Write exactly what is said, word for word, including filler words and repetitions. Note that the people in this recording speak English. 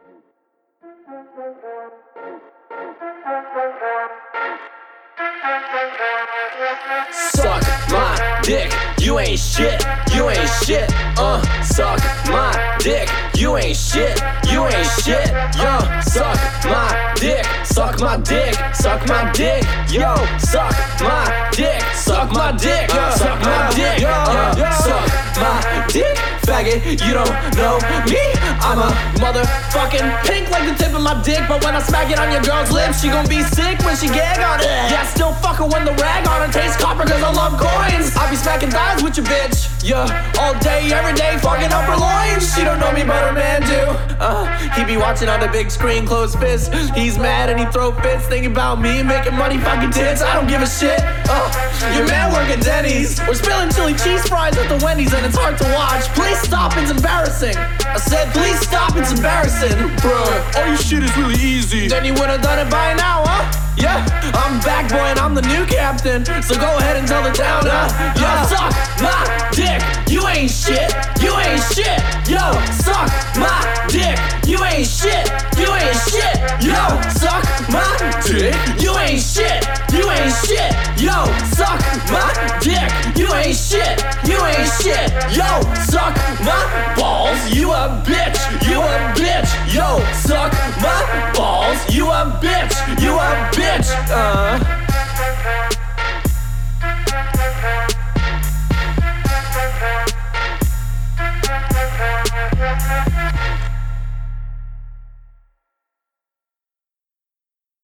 Suck my dick, you ain't shit, you ain't shit, uh Suck my dick, you ain't shit, you ain't shit, yo Suck my dick, suck my dick, suck my dick, yo Suck my dick, suck my dick, suck my dick, uh Suck my dick, faggot, you don't know me I'm a motherfucking pink like the tip of my dick, but when I smack it on your girl's lips, she gon' be sick when she gag on it. Yeah, I still fuck her when the rag on her tastes copper cause I love coins. I be smacking thighs with your bitch, yeah, all day, every day, fucking up her loins. She don't know me, but her man do. Uh, he be watching on the big screen, closed fist. He's mad and he throw fits, thinking about me making money, fucking tits. I don't give a shit. Uh, your man working Denny's, we're spilling chili cheese fries at the Wendy's, and it's hard to watch. Please stop, it's embarrassing. I said, please stop, it's embarrassing. Bruh, all your shit is really easy. Then you would've done it by now, huh? Yeah, I'm back, boy, and I'm the new captain. So go ahead and tell the town, huh? Yo, suck my dick, you ain't shit, you ain't shit. Yo,